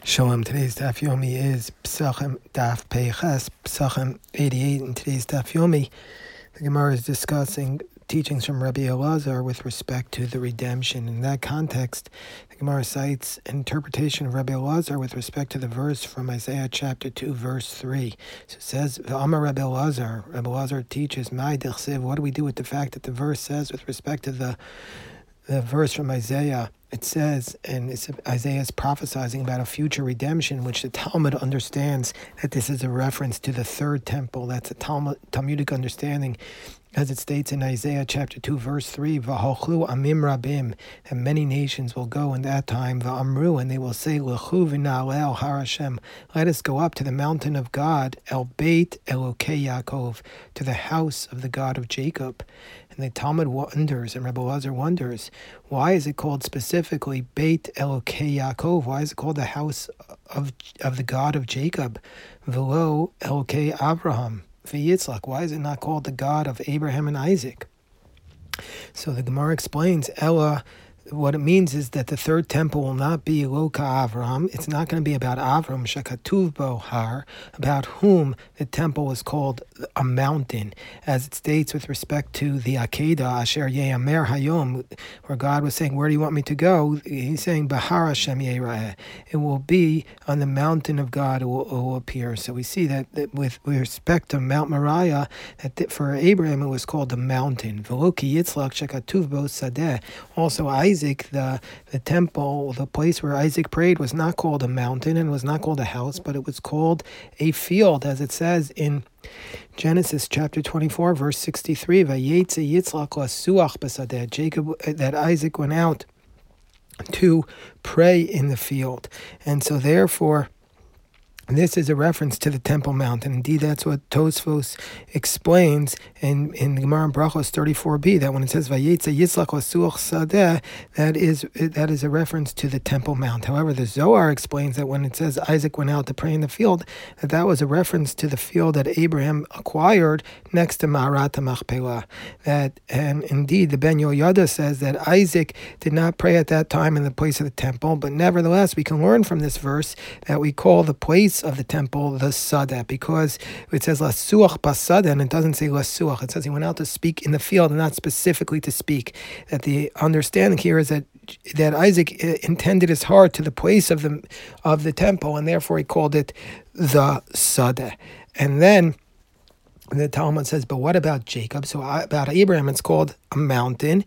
Shalom. Today's Daf Yomi is Pesachim Daf Peiches, Pesachim 88. In today's Daf Yomi, the Gemara is discussing teachings from Rabbi Elazar with respect to the redemption. In that context, the Gemara cites an interpretation of Rabbi Elazar with respect to the verse from Isaiah chapter 2, verse 3. So it says, V'amar Rabbi Elazar teaches, Mai Dechsev, what do we do with the fact that the verse says with respect to the verse from Isaiah, it says, and Isaiah is prophesying about a future redemption, which the Talmud understands that this is a reference to the third temple. That's a Talmudic understanding, as it states in Isaiah chapter 2, verse 3, V'hochlu amim rabim, and many nations will go in that time, V'amru, and they will say, L'chu v'na'aleh har Hashem, let us go up to the mountain of God, El Beit Elokei Yaakov, to the house of the God of Jacob. And the Talmud wonders, and Rabbi Elazar wonders, why is it called specifically Beit Elokei Yaakov? Why is it called the house of the God of Jacob? V'lo Elokei Abraham. Yitzchak. Why is it not called the God of Abraham and Isaac? So the Gemara explains, Ella, what it means is that the third temple will not be Loka Avram. It's not going to be about Avram, Shekatuv Bo Har, about whom the temple is called a mountain, as it states with respect to the Akedah, Asher Ye'amer Hayom, where God was saying, where do you want me to go? He's saying, Bahar Hashem Ye'ira'eh. It will be on the mountain of God, it will appear. So we see that with respect to Mount Moriah, that for Abraham it was called the mountain. Veloki Yitzchak Shekatuv Bo Sadeh. Also Isaac, the temple, the place where Isaac prayed, was not called a mountain and was not called a house, but it was called a field, as it says in Genesis chapter 24, verse 63, Vayetze Yitzchak lasuach b'sadeh. Jacob, that Isaac went out to pray in the field. And so therefore, this is a reference to the Temple Mount, and indeed that's what Tosfos explains in the Gemara in Brachos 34b, that when it says Vayetze Yitzchak lasuach sadeh, that is a reference to the Temple Mount. However, the Zohar explains that when it says Isaac went out to pray in the field, that was a reference to the field that Abraham acquired next to Ma'arat HaMachpelah. And indeed, the Ben Yoyada says that Isaac did not pray at that time in the place of the temple, but nevertheless, we can learn from this verse that we call the place of the temple the Sadeh, because it says Lasuach Basadeh, and it doesn't say Lasuach. It says he went out to speak in the field and not specifically to speak. That the understanding here is that Isaac intended his heart to the place of the temple, and therefore he called it the Sadeh. And then the Talmud says, but what about Jacob? So about Abraham, it's called a mountain,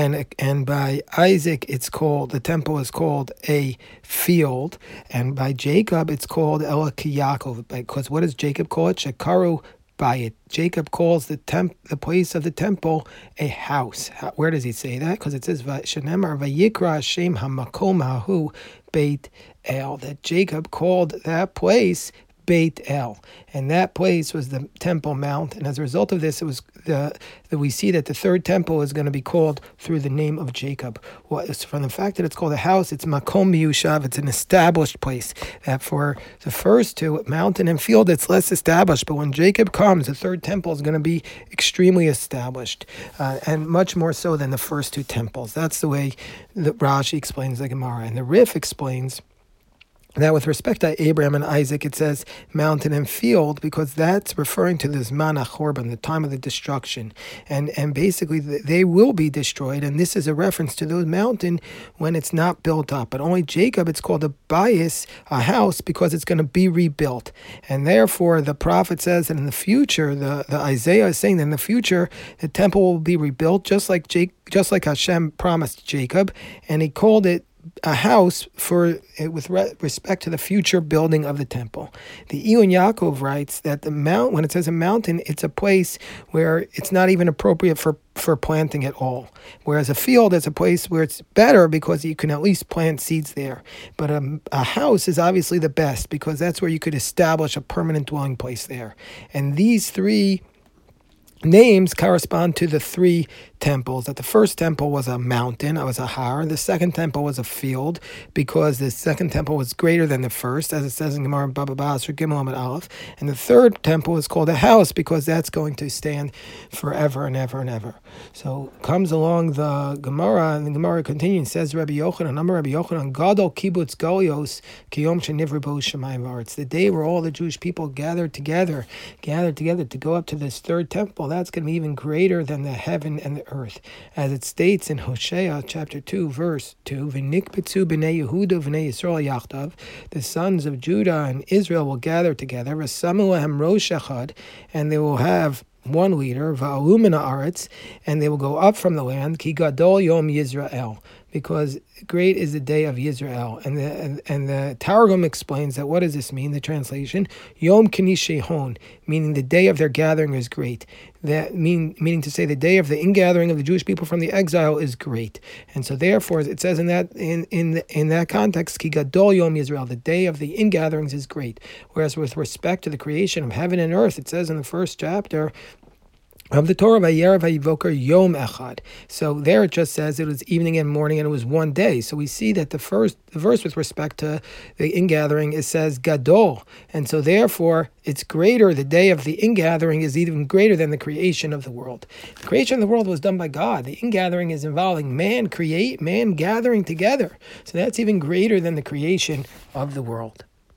and by Isaac, the temple is called a field, and by Jacob, it's called Elokei Yaakov. Because what does Jacob call it? Shekaru Bayit. Jacob calls the place of the temple a house. Where does he say that? Because it says Shenemar Vayikra Hashem Hamakom Hahu Beit El. That Jacob called that place Beit El, and that place was the Temple Mount. And as a result of this, it was that we see that the third temple is going to be called through the name of Jacob. Well, from the fact that it's called a house, it's Makom Miyushav. It's an established place. That for the first two, mountain and field, it's less established. But when Jacob comes, the third temple is going to be extremely established, and much more so than the first two temples. That's the way that Rashi explains the Gemara, and the Rif explains that with respect to Abraham and Isaac, it says mountain and field, because that's referring to the Zman HaChorban, the time of the destruction. And basically, they will be destroyed, and this is a reference to the mountain when it's not built up. But only Jacob, it's called a bayis, a house, because it's going to be rebuilt. And therefore, the prophet says that in the future, the Isaiah is saying that in the future, the temple will be rebuilt, just like Hashem promised Jacob, and he called it a house with respect to the future building of the temple. The Iyun Yaakov writes that when it says a mountain, it's a place where it's not even appropriate for planting at all. Whereas a field is a place where it's better because you can at least plant seeds there. But a house is obviously the best because that's where you could establish a permanent dwelling place there. And these three names correspond to the three temples, that the first temple was a mountain, it was a har, the second temple was a field, because the second temple was greater than the first, as it says in Gemara Baba Basra Gimel Amud Aleph, and the third temple is called a house, because that's going to stand forever and ever and ever. So comes along the Gemara, and the Gemara continues, says Rabbi Yochanan, Gadol Kibbutz Golios Kiyom Shenivra Bo Shemayim V'Aretz. The day where all the Jewish people gathered together to go up to this third temple, that's going to be even greater than the heaven and the earth. As it states in Hosea chapter 2, verse 2, V'nikbetzu b'nei Yehuda v'nei Yisrael yachdav, the sons of Judah and Israel will gather together, V'samu lahem rosh echad, and they will have one leader, Va'alu min haaretz, and they will go up from the land, Ki gadol yom Yisrael, because great is the day of Yisrael. And the Targum explains that what does this mean? The translation, Yom Kinishehon, meaning the day of their gathering is great. That meaning to say the day of the ingathering of the Jewish people from the exile is great. And so therefore it says in that context, Ki Gadol Yom Yisrael, the day of the ingatherings is great. Whereas with respect to the creation of heaven and earth, it says in the first chapter of the Torah, Vayera Vayivoker Yom Echad. So there it just says it was evening and morning, and it was one day. So we see that the verse with respect to the ingathering, it says Gadol, and so therefore it's greater. The day of the ingathering is even greater than the creation of the world. The creation of the world was done by God. The ingathering is involving man gathering together. So that's even greater than the creation of the world.